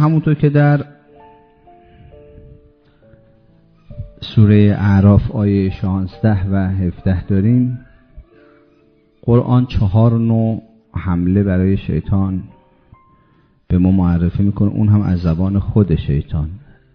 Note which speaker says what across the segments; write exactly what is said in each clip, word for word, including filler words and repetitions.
Speaker 1: همونطور که در سوره اعراف آیه شانزده و هفده داریم، قرآن چهار نوع حمله برای شیطان به ما معرفی میکنه، اون هم از زبان خود شیطان.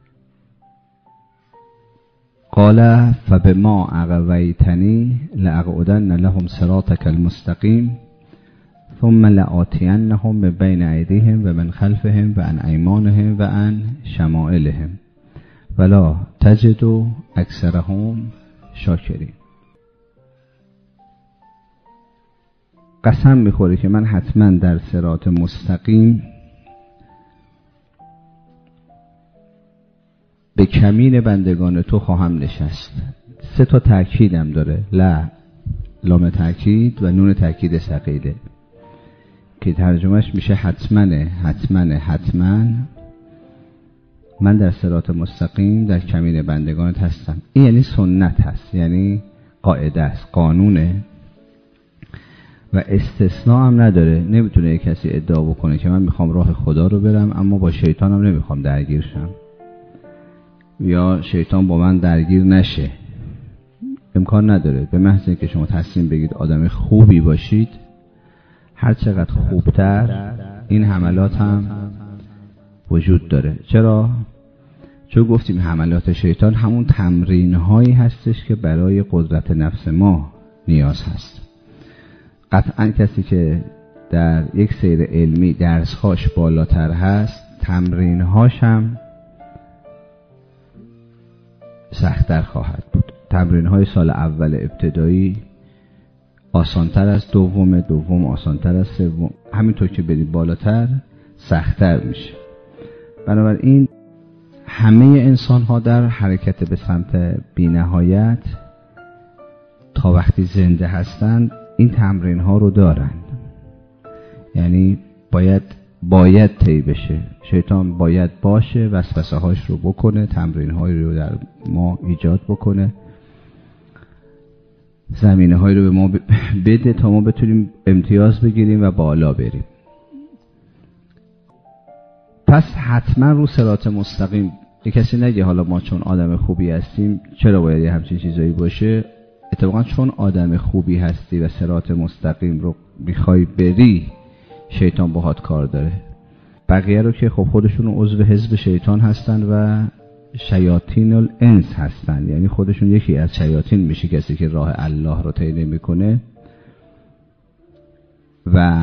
Speaker 1: قال فبما اغویتنی لاقعدن لهم صراطك المستقیم ثم لآتینهم من بین ایدیهم و من خلفهم و عن ایمانهم و عن شمائلهم ولا تجد اکثرهم شاکرین. قسم میخوره که من حتما در صراط مستقیم به کمین بندگان تو خواهم نشست. سه تا تأکیدم داره، لا لام تأکید و نون تأکید ثقیله که ترجمهش میشه حتماً حتماً حتماً من در صراط مستقیم در کمین بندگانت هستم. این یعنی سنت هست، یعنی قاعده است، قانونه و استثناء هم نداره. نمیتونه کسی ادعا بکنه که من میخوام راه خدا رو برم اما با شیطانم نمیخوام درگیر شم یا شیطان با من درگیر نشه. امکان نداره. به محض اینکه شما تصمیم بگید آدم خوبی باشید، هر چقدر خوبتر این حملات هم وجود داره. چرا؟ چون گفتیم حملات شیطان همون تمرین هایی هستش که برای قدرت نفس ما نیاز هست. قطعا کسی که در یک سیر علمی درسهاش بالاتر هست، تمرینهاش هم سخت‌تر خواهد بود. تمرینهای سال اول ابتدایی آسانتر از دوم، دوم آسانتر از سوم، همینطور که برید بالاتر سخت‌تر میشه. بنابراین همه انسان ها در حرکت به سمت بی‌نهایت تا وقتی زنده هستند این تمرین ها رو دارند. یعنی باید باید طی بشه. شیطان باید باشه، وسوسه هاش رو بکنه، تمرین هایی رو در ما ایجاد بکنه، زمینه هایی رو به ما بده تا ما بتونیم امتیاز بگیریم و بالا بریم. پس حتما رو صراط مستقیم. یک کسی نگه حالا ما چون آدم خوبی هستیم چرا باید یه همچین چیزایی باشه. اتفاقا چون آدم خوبی هستی و صراط مستقیم رو میخوای بری، شیطان باهات کار داره. بقیه رو که خب خودشون عضو حزب شیطان هستن و شیاطین الانس هستن، یعنی خودشون یکی از شیاطین میشه. کسی که راه الله رو طی نمیکنه و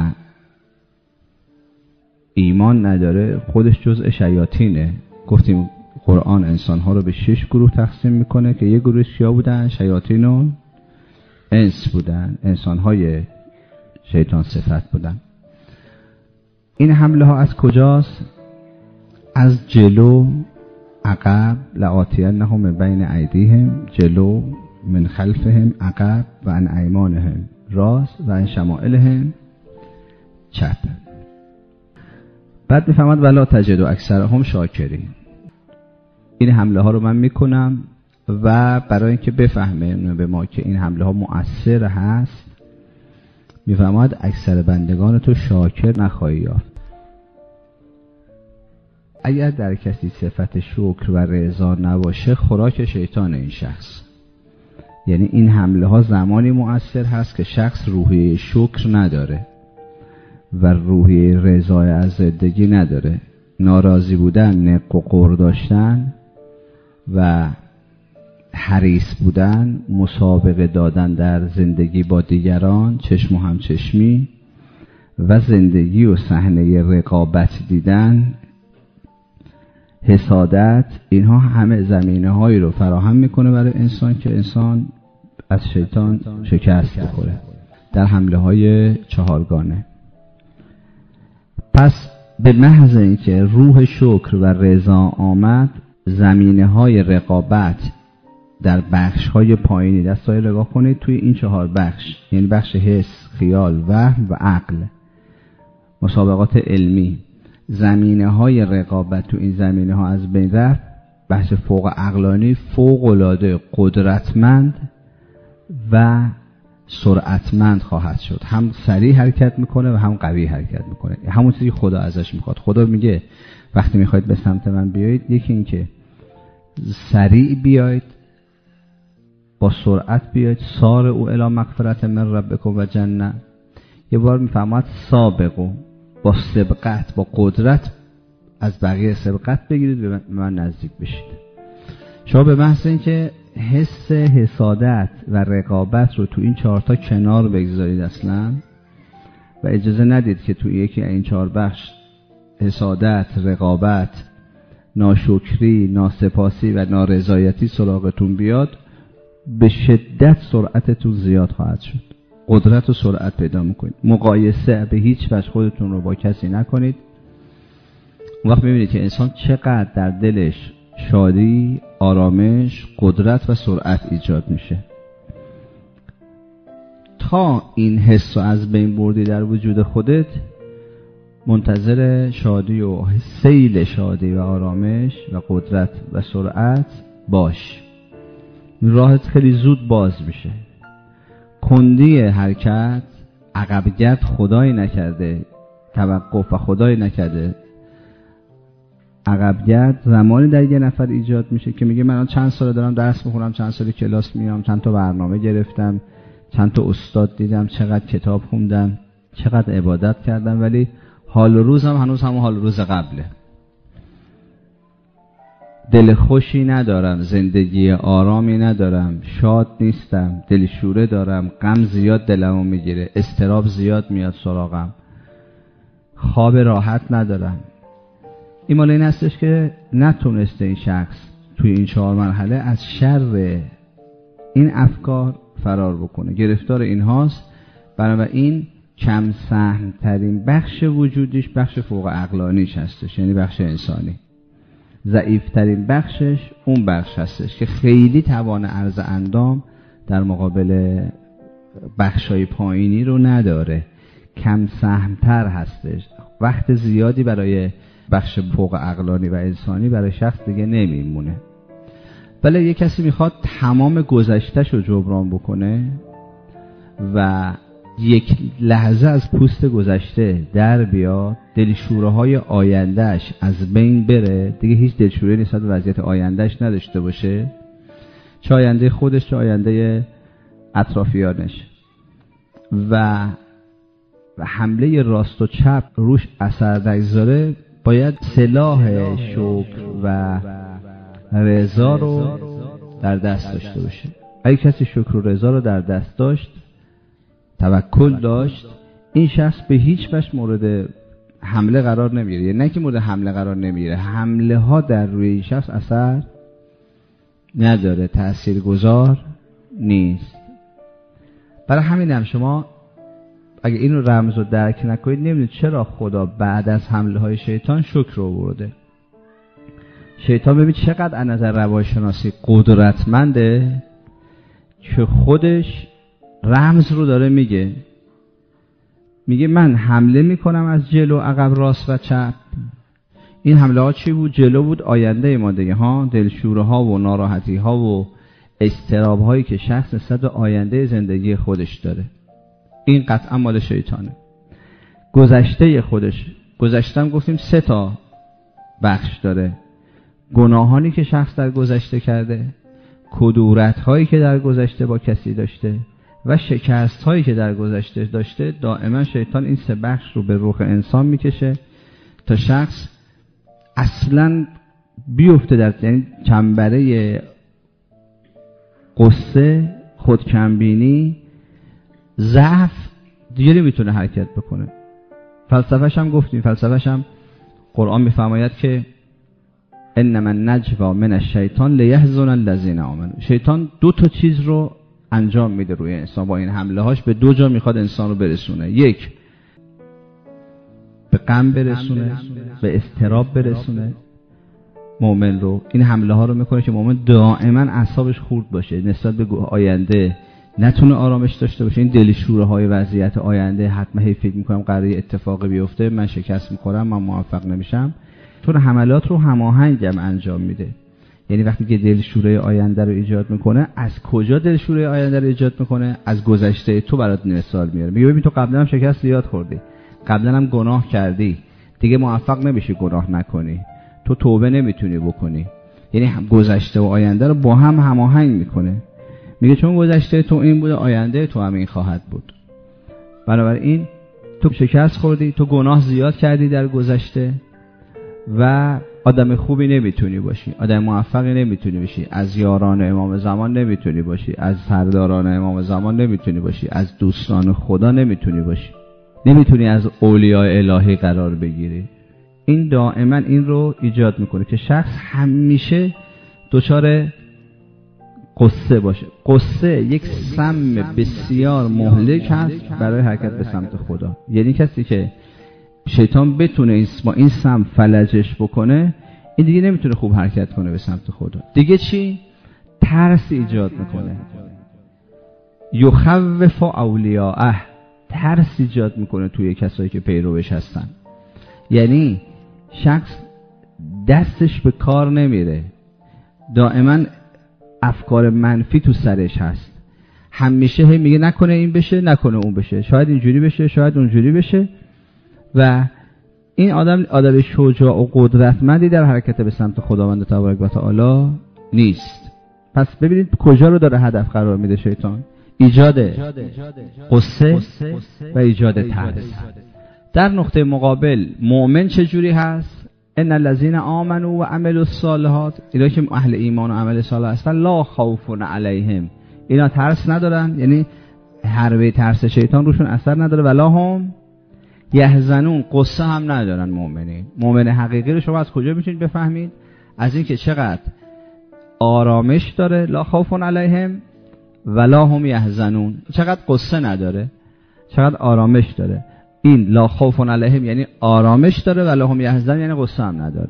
Speaker 1: ایمان نداره، خودش جزء شیاطینه. گفتیم قرآن انسانها رو به شش گروه تقسیم میکنه که یک گروه کیا بودن؟ شیاطین و انس بودن، انسانهای شیطان صفت بودن. این حمله ها از کجاست؟ از جلو، عقب، لآتینهم من بین ایدیهم، جلو، من خلفهم، عقب، و عن ایمانهم، راست، و عن شمائلهم، چپ. بعد میفهمد ولا تجد اکثرهم شاکرین. این حمله ها رو من میکنم و برای اینکه بفهمه به ما که این حمله ها مؤثر هست، میفهمد اکثر بندگان تو شاکر نخواهی یافت. اگر در کسی صفت شکر و رضا نباشه، خوراک شیطان این شخص. یعنی این حمله ها زمانی مؤثر هست که شخص روحیه شکر نداره و روحیه رضای از زندگی نداره. ناراضی بودن، نق و قور داشتن و حریص بودن، مسابقه دادن در زندگی با دیگران، چشم و همچشمی و زندگی و صحنه رقابت دیدن، حسادت، اینها همه زمینه هایی رو فراهم میکنه برای انسان که انسان از شیطان شکست بخوره در حمله های چهارگانه. پس به محض اینکه روح شکر و رضا آمد، زمینه های رقابت در بخش های پایینی، دستای نگاه کنید توی این چهار بخش، یعنی بخش حس، خیال، وهم و عقل، مسابقات علمی، زمینه های رقابت تو این زمینه ها از بین رفت. بحث فوق عقلانی فوق العاده قدرتمند و سرعتمند خواهد شد، هم سریع حرکت میکنه و هم قوی حرکت میکنه. همون چیزی خدا ازش میخواد. خدا میگه وقتی میخواید به سمت من بیایید، یکی این که سریع بیایید، با سرعت بیایید، سار او الی مغفرت من ربکم و جنه. یه بار میفهمد سابقو، با سبقت، با قدرت از بقیه سبقت بگیرید به من نزدیک بشید. شما به محض اینکه حس حسادت و رقابت رو تو این چهارتا کنار بگذارید اصلا و اجازه ندید که تو یکی این چهار بخش حسادت، رقابت، ناشکری، ناسپاسی و نارضایتی سراغتون بیاد، به شدت سرعتتون زیاد خواهد شد. قدرت و سرعت پیدا میکنید. مقایسه به هیچ وجه خودتون رو با کسی نکنید. اون وقت میبینید که انسان چقدر در دلش شادی، آرامش، قدرت و سرعت ایجاد میشه. تا این حس رو از بین بردی در وجود خودت، منتظر شادی و سیل شادی و آرامش و قدرت و سرعت باش. راهت خیلی زود باز میشه. کندی حرکت، عقبگرد خدایی نکرده، توقف و خدایی نکرده. عقبگرد زمانی در یه نفر ایجاد میشه که میگه من چند سال دارم درس میخونم، چند سال کلاس میام، چند تا برنامه گرفتم، چند تا استاد دیدم، چقدر کتاب خوندم، چقدر عبادت کردم، ولی حال و روزم هنوز همون حال و روز قبله. دل خوشی ندارم، زندگی آرامی ندارم، شاد نیستم، دلشوره دارم، غم زیاد دلمو میگیره، اضطراب زیاد میاد سراغم، خواب راحت ندارم. این مال این هستش که نتونسته این شخص توی این چهار مرحله از شر این افکار فرار بکنه. گرفتار این هاست. بنابراین کم سهم ترین بخش وجودیش بخش فوق عقلانیش هستش، یعنی بخش انسانی. ضعیف ترین بخشش اون بخش هستش که خیلی توان عرض اندام در مقابل بخشای پایینی رو نداره، کم سهمتر هستش. وقت زیادی برای بخش فوق عقلانی و انسانی برای شخص دیگه نمیمونه. ولی یک کسی میخواد تمام گذشته‌ش رو جبران بکنه و یک لحظه از پوست گذشته در بیاد، دلشوره های آیندهش از بین بره، دیگه هیچ دلشوره نسبت به وضعیت آیندهش نداشته باشه، چه آینده خودش چه آینده اطرافیانش، و و حمله راست و چپ روش اثر نگذاره، باید سلاح شکر و رضا رو در دست داشته باشه. اگه کسی شکر و رضا رو در دست داشت، توکل داشت، این شخص به هیچ وجه مورد حمله قرار نمیگیره. یعنی نه که مورد حمله قرار نمیگیره، حمله ها در روی این شخص اثر نداره، تاثیرگذار نیست. برای همین هم شما اگه این رمز رو درک نکنید نمیدونید چرا خدا بعد از حمله های شیطان شکر رو آورده. شیطان ببین چقدر از نظر روانشناسی قدرتمنده که خودش رمز رو داره میگه. میگه من حمله میکنم از جلو، عقب، راست و چپ. این حمله ها چی بود؟ جلو بود آینده ما دیگه ها، دلشوره ها و ناراحتی ها و اضطراب هایی که شخص نسبت به آینده زندگی خودش داره. این قطعا مال شیطانه. گذشته خودش، گذشته هم گفتیم سه تا بخش داره: گناهانی که شخص در گذشته کرده، کدورت هایی که در گذشته با کسی داشته و شکست هایی که در گذشته داشته. دائما شیطان این سه بخش رو به روح انسان میکشه تا شخص اصلا بیفته در یعنی چنبره قصه، خودکمبینی، ضعف، دیگه نمیتونه حرکت بکنه. فلسفه‌ش هم گفتیم، فلسفه‌ش هم قرآن میفرماید که انما النجوا من الشیطان لیحزن الذین آمنوا. شیطان دو تا چیز رو انجام میده روی انسان با این حمله هاش. به دو جا میخواد انسان رو برسونه: یک، به غم برسونه، به اضطراب برسونه مؤمن رو. این حمله ها رو میکنه که مؤمن دائما اعصابش خورد باشه، نسبت به آینده نتونه آرامش داشته باشه. این دلشوره های وضعیت آینده، حتما هی فکر میکنم قراره اتفاقی بیفته، من شکست میخورم، من موفق نمیشم. چون حملات رو هماهنگم انجام میده. یعنی وقتی که دلشوره آینده رو ایجاد میکنه، از کجا دلشوره آینده رو ایجاد میکنه؟ از گذشته تو برات مثال میاره. میگه ببین تو قبلا هم شکست زیاد خوردی، قبلا هم گناه کردی، دیگه موفق نمیشی گناه نکنی، تو توبه نمیتونی بکنی. یعنی گذشته و آینده رو با هم هماهنگ میکنه. میگه چون گذشته تو این بوده، آینده تو هم این خواهد بود. بنابراین تو شکست خوردی، تو گناه زیاد کردی در گذشته و آدم خوبی نمیتونی باشی، آدم موفقی نمیتونی باشی، از یاران امام زمان نمیتونی باشی، از سرداران امام زمان نمیتونی باشی، از دوستان خدا نمیتونی باشی، نمیتونی از اولیاء الهی قرار بگیری. این دائما این رو ایجاد میکنه که شخص همیشه دچار قصه باشه. قصه یک سم بسیار مهلک هست برای حرکت به سمت خدا. یعنی کسی که شیطان بتونه با این سم فلجش بکنه، این دیگه نمیتونه خوب حرکت کنه به سمت خدا. دیگه چی؟ ترس ایجاد میکنه. یخوف اولیاءه، ترس ایجاد میکنه توی کسایی که پیروش هستن. یعنی شخص دستش به کار نمیره، دائما افکار منفی تو سرش هست، همیشه هی میگه نکنه این بشه، نکنه اون بشه، شاید اینجوری بشه، شاید اونجوری بشه. و این آدم آدم شجاع و قدرتمندی در حرکت به سمت خداوند تبارک و تعالی نیست. پس ببینید کجا رو داره هدف قرار میده شیطان؟ ایجاد قصه و ایجاد ترس. در نقطه مقابل مؤمن چجوری هست؟ ان الذين آمنوا و عملوا الصالحات، اینا که اهل ایمان و عمل صالح هستن، لا خوف علیهم، اینا ترس ندارن، یعنی حربه ترس شیطان روشون اثر نداره. ولا هم یحزنون، قصه هم ندارن. مؤمنین، مؤمن حقیقی رو شما از کجا میتونید بفهمید؟ از این که چقدر آرامش داره، لا خوف علیهم ولا هم یحزنون، چقدر قصه نداره، چقدر آرامش داره. این لا خوف علیهم یعنی آرامش داره، ولا هم یحزنون یعنی قصه هم نداره.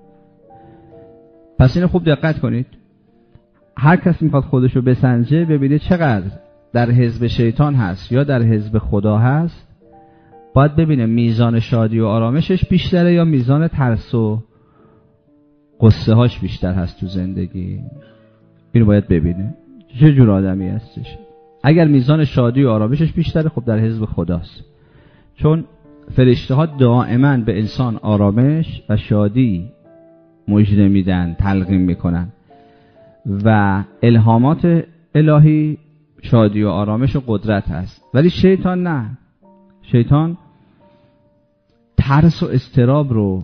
Speaker 1: پس اینو خوب دقت کنید. هر کس میخواد خودشو بسنجه، ببینه چقدر در حزب شیطان هست یا در حزب خدا هست، باید ببینه میزان شادی و آرامشش بیشتره یا میزان ترس و قصه هاش بیشتر هست تو زندگی. اینو باید ببینه چه جور آدمی هستش. اگر میزان شادی و آرامشش بیشتره، خب در حزب خداست، چون فرشته ها دائما به انسان آرامش و شادی مژده میدن، تلقین میکنن و الهامات الهی شادی و آرامش و قدرت هست. ولی شیطان نه، شیطان ترس و اضطراب رو،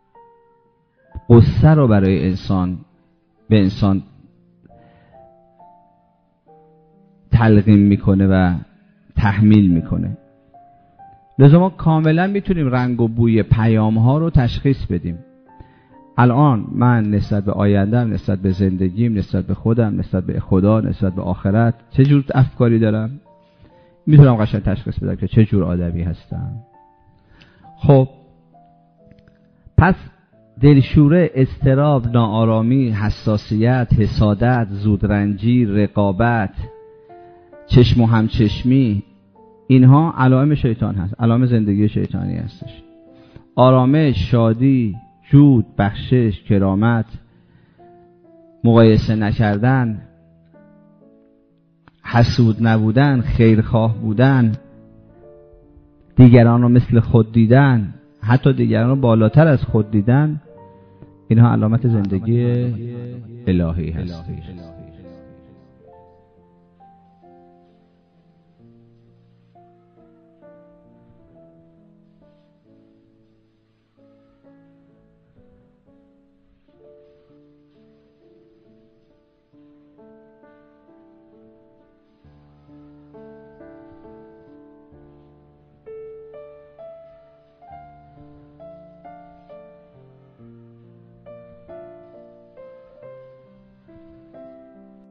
Speaker 1: قصه رو برای انسان به انسان تلقین میکنه و تحمیل میکنه. لذا ما کاملا میتونیم رنگ و بوی پیام ها رو تشخیص بدیم. الان من نسبت به آیندم، نسبت به زندگیم، نسبت به خودم، نسبت به خدا، نسبت به آخرت چه جور افکاری دارم، میتونم قشنگ تشخیص بدم که چه جور آدمی هستم. خب پس دلشوره، اضطراب، ناآرامی، حساسیت، حسادت، زودرنجی، رقابت، چشم و همچشمی، اینها علائم شیطان هست، علائم زندگی شیطانی هستش. آرامش، شادی، جود، بخشش، کرامت، مقایسه نکردن، حسود نبودن، خیرخواه بودن، دیگران رو مثل خود دیدن، حتی دیگران رو بالاتر از خود دیدن، اینها علامت زندگی الهی هست.